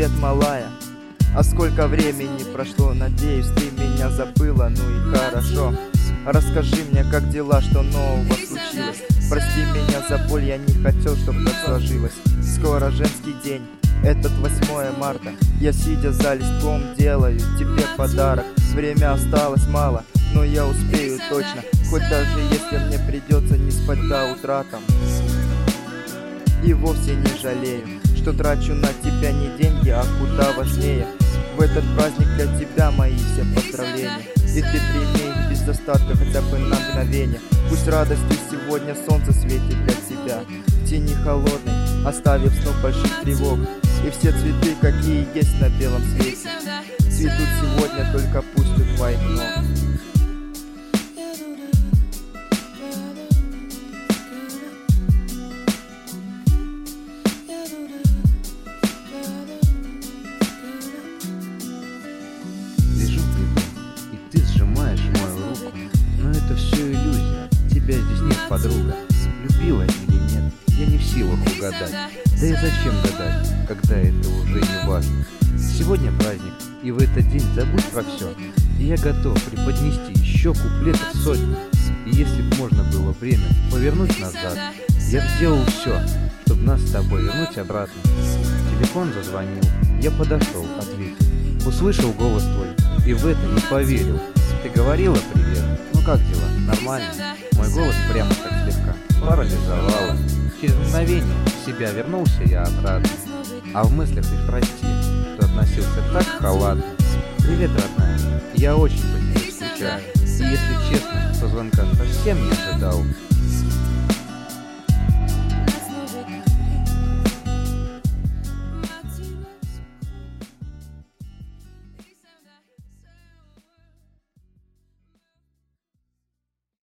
привет, малая. А сколько времени прошло, надеюсь, ты меня забыла, ну и хорошо. Расскажи мне, как дела, что нового случилось. Прости меня за боль, я не хотел, чтобы так сложилось. Скоро женский день, этот 8 марта. Я, сидя за листком, делаю тебе подарок. Время осталось мало, но я успею точно. Хоть даже если мне придется не спать до утра там. И вовсе не жалею, что трачу на тебя не деньги, а куда важнее. В этот праздник для тебя мои все поздравления. И ты прими их без остатка хотя бы на мгновение. Пусть радостью сегодня солнце светит для тебя, в тени холодной, оставив сноп больших тревог. И все цветы, какие есть на белом свете, цветут сегодня только пусть у твоих ног. Лежу в беду, и ты сжимаешь мою руку. Но это все иллюзия, тебя здесь нет, подруга. Любила или нет, я не в силах угадать. Да и зачем гадать, когда это уже не важно. Сегодня праздник, и в этот день забудь про все. И я готов преподнести еще куплетов сотни. И если б можно было время повернуть назад, я б сделал все, чтобы нас с тобой вернуть обратно. Телефон зазвонил, я подошел, ответил. Услышал голос твой, и в это не поверил. Ты говорила привет, ну как дела, нормально? Мой голос прямо так слегка парализовало. Через мгновение в себя вернулся я обратно. А в мыслях лишь прости, что относился так халатно. Привет, родная, я очень по тебе скучаю. И если честно, то звонка совсем не ожидал.